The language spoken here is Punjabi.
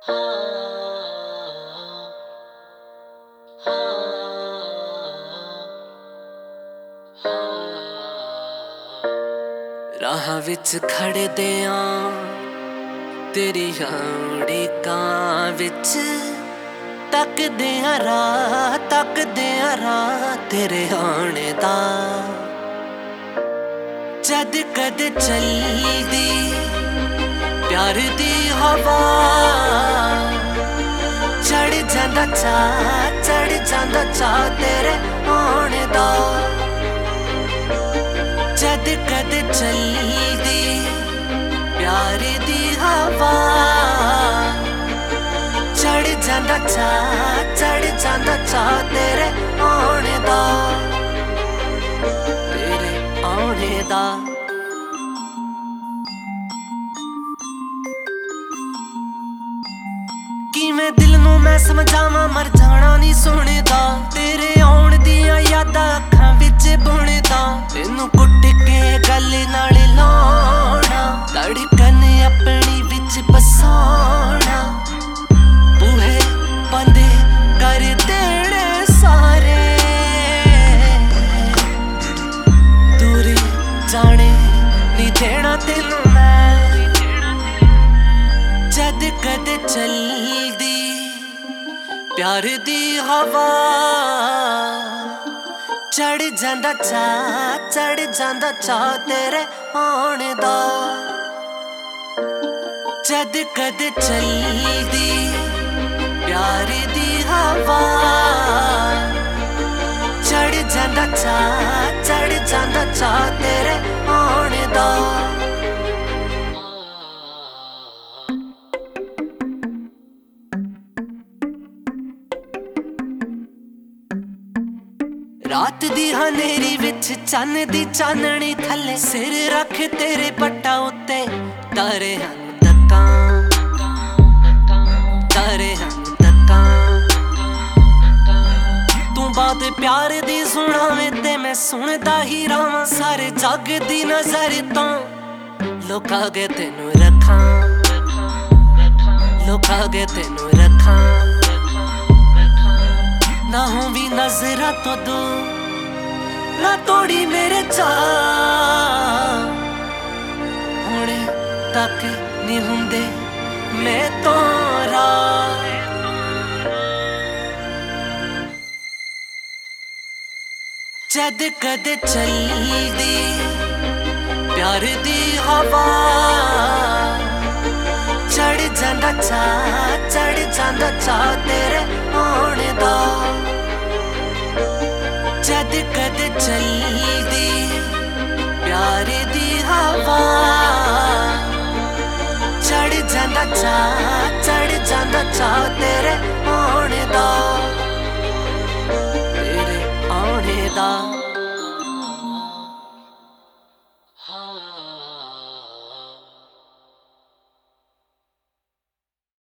ਰਾਹਾਂ ਵਿੱਚ ਖੜਦਿਆਂ ਤੇਰੀਆਂ ਉਡੀਕਾਂ ਵਿੱਚ ਤੱਕਦਿਆਂ ਰਾਹ ਤੇਰੇ ਆਉਣ ਦਾ। ਜਦ ਕਦ ਚੱਲਦੀ ਪਿਆਰ ਦੀ ਹਵਾ ਚੜ ਜਾਂਦਾ ਚਾਅ ਤੇਰੇ ਆਉਣ ਦਾ। ਜਦ ਕਦ ਚੱਲਦੀ ਪਿਆਰ ਦੀ ਹਵਾ ਚੜ ਜਾਂਦਾ ਚਾਅ ਤੇਰੇ ਆਉਣ ਦਾ, ਤੇਰੇ ਆਉਣ ਦਾ। ਕਿਵੇਂ ਦਿਲ ਨੂੰ ਮੈਂ ਸਮਝਾਵਾਂ, ਮਰ ਜਾਣਾ ਨਹੀਂ ਸੁਣਦਾ। ਤੇਰੇ ਆਉਣ ਦੀਆਂ ਯਾਦਾਂ ਅੱਖਾਂ ਵਿੱਚ ਬੁਣਦਾ। ਤੈਨੂੰ ਕੁੱਟ ਕੇ ਗੱਲ ਨਾਲ ਲਾਉਣਾ, ਧੜਕਨ ਆਪਣੀ ਵਿੱਚ ਬਸਾਉਣਾ। ਬੂਹੇ ਬੰਦ ਕਰ ਦੇਣੇ ਸਾਰੇ, ਦੂਰ ਜਾਣੇ ਨਹੀਂ ਦੇਣਾ ਤੈਨੂੰ ਮੈਂ। ਜਦ ਕਦ ਚੱਲਦੀ ਪਿਆਰ ਦੀ ਹਵਾ ਚੜ ਜਾਂਦਾ ਚਾਅ ਤੇਰੇ ਆਉਣ ਦਾ। ਜਦ ਕਦ ਚੱਲਦੀ ਪਿਆਰ ਦੀ ਹਵਾ ਚੜ ਜਾਂਦਾ ਚਾਅ ਤੇਰੇ ਆਉਣ ਦਾ। ਰਾਤ ਦੀ ਹਨੇਰੀ ਵਿੱਚ ਚੰਨ ਦੀ ਚਾਨਣੀ ਥੱਲੇ ਸਿਰ ਰੱਖ ਤੇਰੇ ਪੱਟਾਂ ਉੱਤੇ ਤਾਰੇ ਹਨ ਤੱਕਾਂ। ਤੂੰ ਬਾਤ ਪਿਆਰ ਦੀ ਸੁਣਾਵੇਂ ਤੇ ਮੈਂ ਸੁਣਦਾ ਹੀ ਰਹਾਂ। ਸਾਰੇ ਜੱਗ ਦੀ ਨਜ਼ਰ ਤੋਂ ਲੁਕਾ ਕੇ ਤੈਨੂੰ ਰੱਖਾਂ, ਨਾ ਹੋਂ ਵੀ ਨਜ਼ਰਾਂ ਤੋਂ ਦੂਰ, ਨਾ ਤੋੜੀ ਮੇਰੇ ਚਾਅ। ਹੁਣ ਤੱਕ ਨਹੀਂ ਹੁੰਦੇ ਮੈਂ ਤੋਂ ਰਾਹ। ਜਦ ਕਦ ਚੱਲਦੀ ਪਿਆਰ ਦੀ ਹਵਾ ਚੜ ਜਾਂਦਾ ਚਾਅ ਤੇਰੇ ਆਉਣ ਦਾ। ਜਦ ਕਦ ਚੱਲਦੀ ਪਿਆਰ ਦੀ ਹਵਾ ਚੜ ਜਾਂਦਾ ਚਾਅ ਤੇਰੇ ਆਉਣ ਦਾ, ਤੇਰੇ ਆਉਣ ਦਾ।